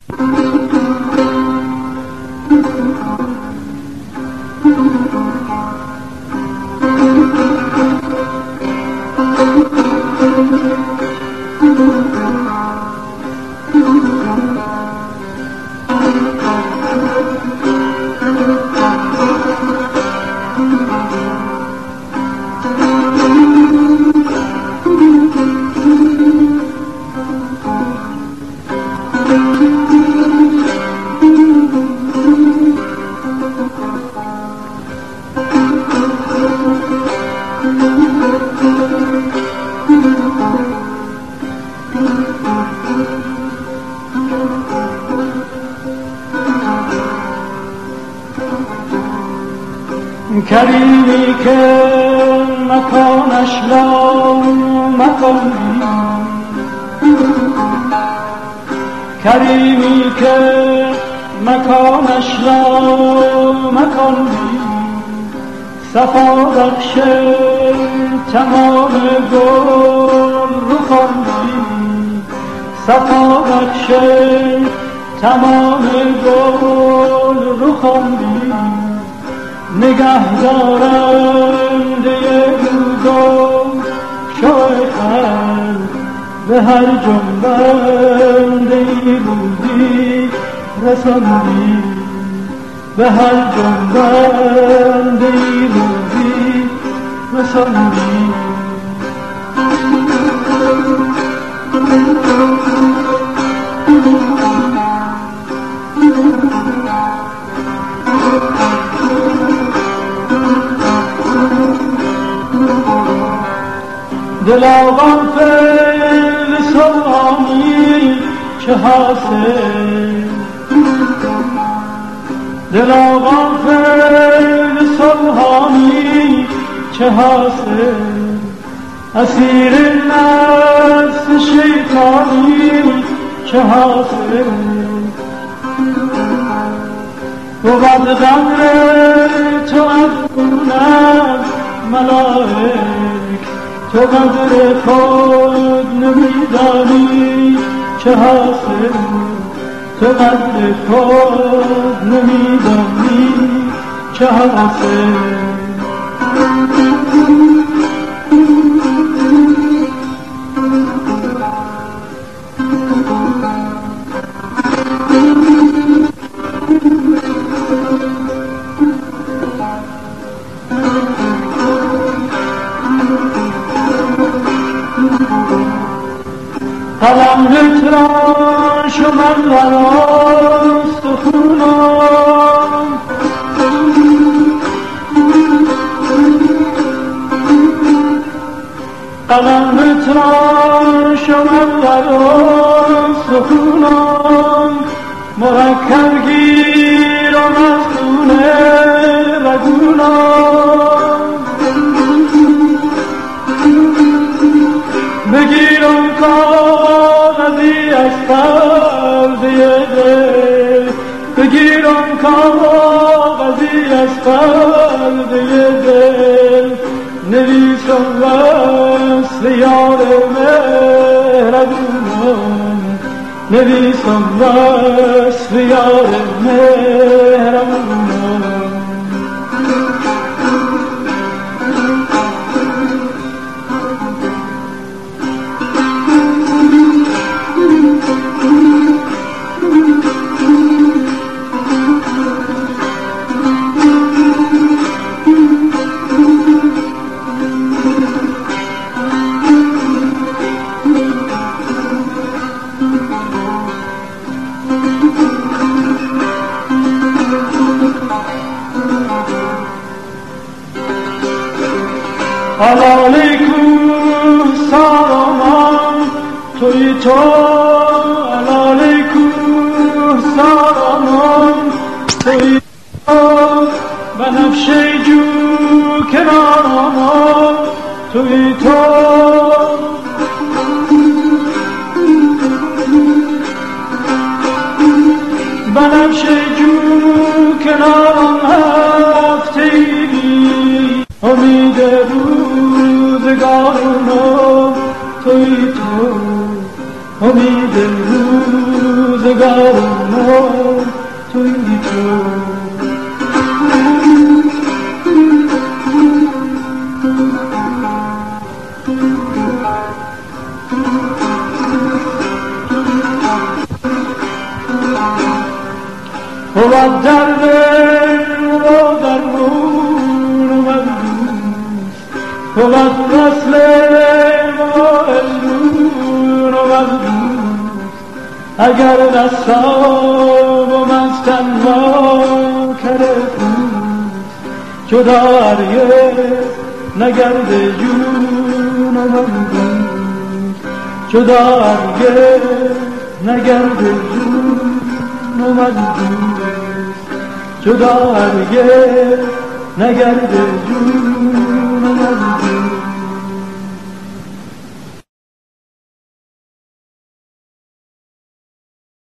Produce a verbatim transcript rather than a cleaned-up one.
کریمی که مکانش لا مکانی، کریمی که مکانش لا مکانی، صفا بخش تمام گل رخاندی، صفا بخش تمام گل رخاندی، نگه دارنده روزا شای خلق به هر جنبنده روزی رساندی، به هر جنبنده روزی رساندی. دلاغان فیل سلطانی چه حاصل، دلاغان فیل سلطانی چه حاصل، اسیر نفس شیطانی چه حاصل، بود قدر تو افغونم ملائک، تو قدر خود نمیدانی چه حاصل، تو قدر خود نمیدانی چه حاصل. قلم نتراش و من براست خونم، قلم نتراش و من براست خونم، مرکب گیرم از خونه رگونم، بگیرم کاغذی از پرده دل، بگیرم کاغذی از پرده دل، نویسم وصل یار مهربونم، نویسم وصل یار مهربونم. علیکم سلام توی تو، علیکم سلام توی تو، بنفشه جو کنارم توی تو، بنفشه جو کنارم هفتگی، امید روزگارم توی تو، امید روزگارم جونم توی تو. بود در دل و در رون و دوست، بود رسل و الون و دوست. اگر دستام و مستم را کرده دوست، جدا هرگز نگرده جون و دوست، جدا هرگز نگرده جون و دوست، جدا هرگز نگرده جون و دوست.